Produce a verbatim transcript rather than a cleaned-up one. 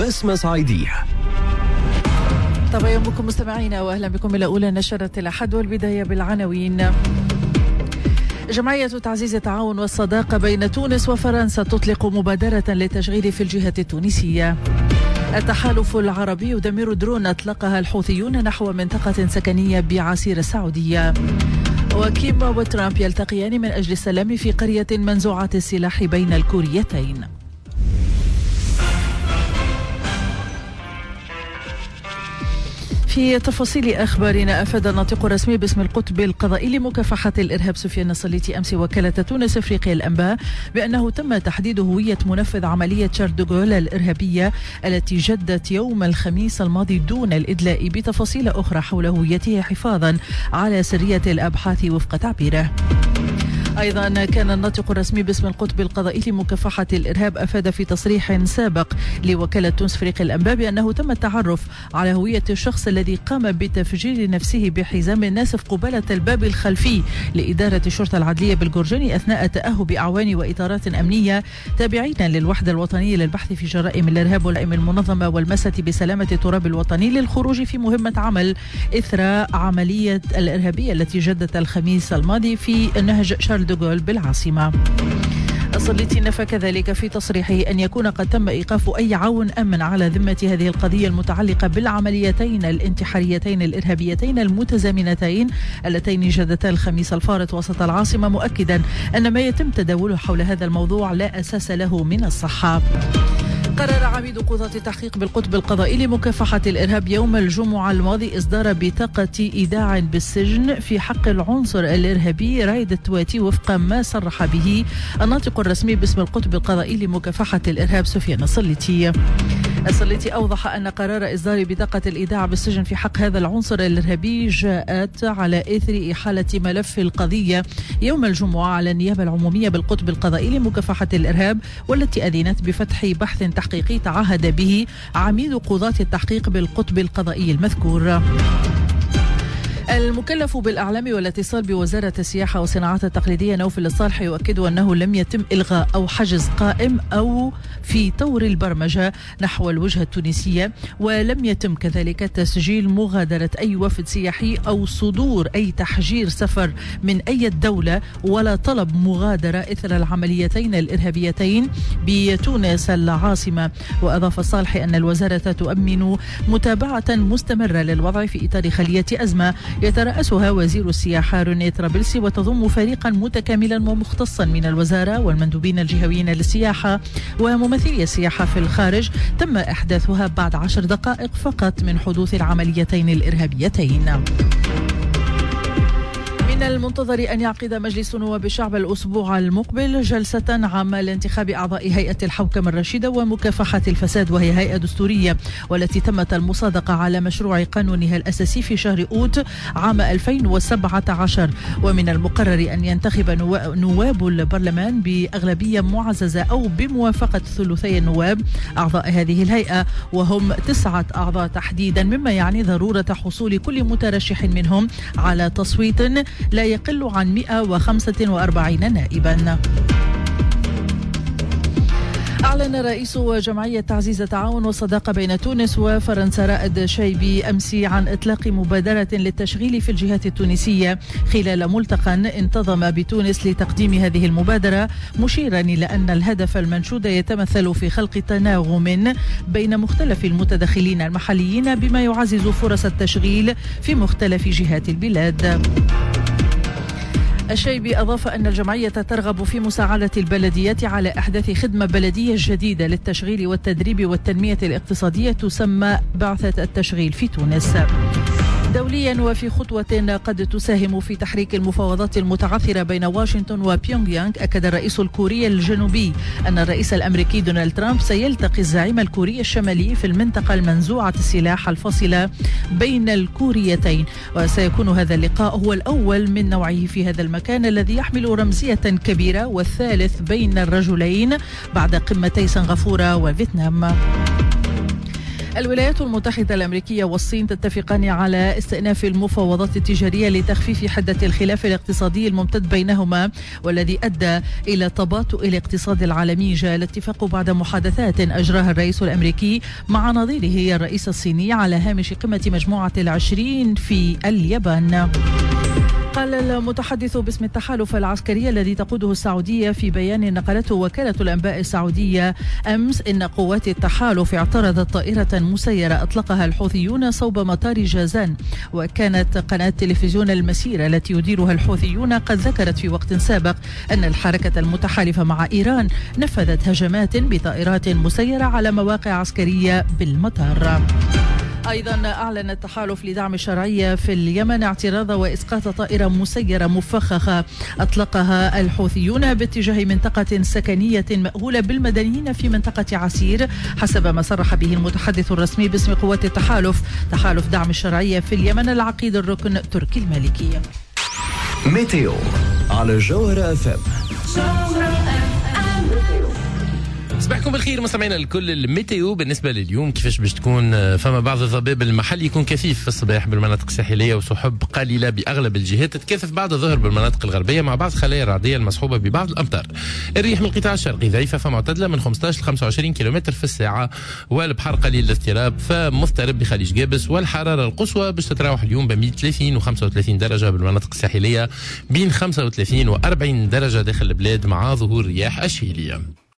بسمة صعيدية. طبعا يومكم مستمعينا واهلا بكم الى اولى نشرة الاحد، والبداية بالعناوين. جمعية تعزيز التعاون والصداقة بين تونس وفرنسا تطلق مبادرة للتشغيل في الجهة التونسية. التحالف العربي يدمر درون أطلقها الحوثيون نحو منطقة سكنية بعسير السعودية. وكيم وترامب يلتقيان من أجل السلام في قرية منزوعة السلاح بين الكوريتين. في تفاصيل أخبارنا، أفاد الناطق الرسمي باسم القطب القضائي لمكافحة الإرهاب سفيان السليتي أمس وكالة تونس أفريقيا الأنباء بأنه تم تحديد هوية منفذ عملية شارل دوغول الإرهابية التي جدت يوم الخميس الماضي دون الإدلاء بتفاصيل أخرى حول هويته حفاظا على سرية الأبحاث وفق تعبيره. أيضا كان الناطق الرسمي باسم القطب القضائي لمكافحة الإرهاب أفاد في تصريح سابق لوكالة تونس أفريقيا الأنباء بأنه تم التعرف على هوية الشخص الذي قام بتفجير نفسه بحزام ناسف قبالة الباب الخلفي لإدارة الشرطة العدلية بالجرجاني أثناء تأهب أعوان وإطارات أمنية تابعين للوحدة الوطنية للبحث في جرائم الإرهاب والجرائم المنظمة والمسة بسلامة التراب الوطني للخروج في مهمة عمل إثر عملية الإرهابية التي جدت الخميس الماضي في نهج شارل دوغول بالعاصمة. السليتي نفى كذلك في تصريحه أن يكون قد تم إيقاف أي عون أمن على ذمة هذه القضية المتعلقة بالعمليتين الانتحاريتين الإرهابيتين المتزامنتين اللتين جدتا الخميس الفارط وسط العاصمة، مؤكدا أن ما يتم تداوله حول هذا الموضوع لا أساس له من الصحة. قرر عميد قضاة التحقيق بالقطب القضائي لمكافحة الإرهاب يوم الجمعة الماضي إصدار بطاقة إيداع بالسجن في حق العنصر الإرهابي رايد التواتي وفق ما صرح به الناطق الرسمي باسم القطب القضائي لمكافحة الإرهاب سفيان السليتي. السليتي أوضح أن قرار إصدار بطاقة الإيداع بالسجن في حق هذا العنصر الإرهابي جاءت على إثر إحالة ملف القضية يوم الجمعة على النيابة العمومية بالقطب القضائي لمكافحة الإرهاب، والتي أذنت بفتح بحث تحقيقي تعهد به عميد قضاة التحقيق بالقطب القضائي المذكور. المكلف بالأعلام والاتصال بوزارة السياحة والصناعات التقليدية نوفل الصالح يؤكد أنه لم يتم إلغاء أو حجز قائم أو في طور البرمجة نحو الوجهة التونسية، ولم يتم كذلك تسجيل مغادرة أي وفد سياحي أو صدور أي تحجير سفر من أي دولة ولا طلب مغادرة إثر العمليتين الإرهابيتين بتونس العاصمة. وأضاف الصالح أن الوزارة تؤمن متابعة مستمرة للوضع في إطار خلية أزمة يترأسها وزير السياحة روني طرابلسي، وتضم فريقا متكاملا ومختصا من الوزارة والمندوبين الجهويين للسياحة وممثلي السياحة في الخارج، تم إحداثها بعد عشر دقائق فقط من حدوث العمليتين الإرهابيتين. من المنتظر أن يعقد مجلس نواب الشعب الأسبوع المقبل جلسة عامة لانتخاب أعضاء هيئة الحوكمة الرشيدة ومكافحة الفساد، وهي هيئة دستورية والتي تمت المصادقة على مشروع قانونها الأساسي في شهر أوت عام ألفين وسبعة عشر. ومن المقرر أن ينتخب نواب البرلمان بأغلبية معززة أو بموافقة ثلثي النواب أعضاء هذه الهيئة، وهم تسعة أعضاء تحديدا، مما يعني ضرورة حصول كل مترشح منهم على تصويت لا يقل عن مئة وخمسة وأربعين نائبا. أعلن رئيس جمعية تعزيز التعاون والصداقة بين تونس وفرنسا رائد شيبي أمس عن إطلاق مبادرة للتشغيل في الجهات التونسية خلال ملتقى انتظم بتونس لتقديم هذه المبادرة، مشيرا إلى أن الهدف المنشود يتمثل في خلق تناغم بين مختلف المتدخلين المحليين بما يعزز فرص التشغيل في مختلف جهات البلاد. الشيبي أضاف أن الجمعية ترغب في مساعدة البلديات على إحداث خدمة بلدية جديدة للتشغيل والتدريب والتنمية الاقتصادية تسمى بعثة التشغيل في تونس. دوليا وفي خطوة قد تساهم في تحريك المفاوضات المتعثرة بين واشنطن وبيونغ يانغ، أكد الرئيس الكوري الجنوبي أن الرئيس الأمريكي دونالد ترامب سيلتقي الزعيم الكوري الشمالي في المنطقة المنزوعة السلاح الفاصلة بين الكوريتين، وسيكون هذا اللقاء هو الأول من نوعه في هذا المكان الذي يحمل رمزية كبيرة والثالث بين الرجلين بعد قمتي سنغافورة وفيتنام. الولايات المتحدة الأمريكية والصين تتفقان على استئناف المفاوضات التجارية لتخفيف حدة الخلاف الاقتصادي الممتد بينهما والذي أدى إلى تباطؤ الاقتصاد العالمي. جاء الاتفاق بعد محادثات أجراها الرئيس الأمريكي مع نظيره الرئيس الصيني على هامش قمة مجموعة العشرين في اليابان. قال المتحدث باسم التحالف العسكري الذي تقوده السعودية في بيان نقلته وكالة الأنباء السعودية أمس إن قوات التحالف اعترضت طائرة مسيرة أطلقها الحوثيون صوب مطار جازان. وكانت قناة تلفزيون المسيرة التي يديرها الحوثيون قد ذكرت في وقت سابق أن الحركة المتحالفة مع إيران نفذت هجمات بطائرات مسيرة على مواقع عسكرية بالمطار. أيضا أعلن التحالف لدعم الشرعية في اليمن اعتراض وإسقاط طائرة مسيرة مفخخة أطلقها الحوثيون باتجاه منطقة سكنية مأهولة بالمدنيين في منطقة عسير حسب ما صرح به المتحدث الرسمي باسم قوات التحالف. تحالف دعم الشرعية في اليمن العقيد الركن تركي المالكي. ميتيو على جوهرة اف ام. صباحكم بالخير مستمعينا الكل. الميتيو بالنسبه لليوم كيفاش باش تكون؟ فما بعض الضباب المحل يكون كثيف في الصباح بالمناطق الساحليه وسحب قليله باغلب الجهات، تتكاثف بعد الظهر بالمناطق الغربيه مع بعض خلايا رعديه المصحوبه ببعض الامطار. الريح من القطاع الشرقي ضعيفه فمعتدله من خمسطاش ل خمسة وعشرين كيلومتر في الساعه، والبحر قليل الاضطراب فمضطرب بخليج جابس. والحراره القصوى باش تتراوح اليوم بين ثلاثين و خمسة وثلاثين درجه بالمناطق الساحليه، بين خمسة وثلاثين و أربعين درجه داخل البلاد مع ظهور رياح الشهيليه.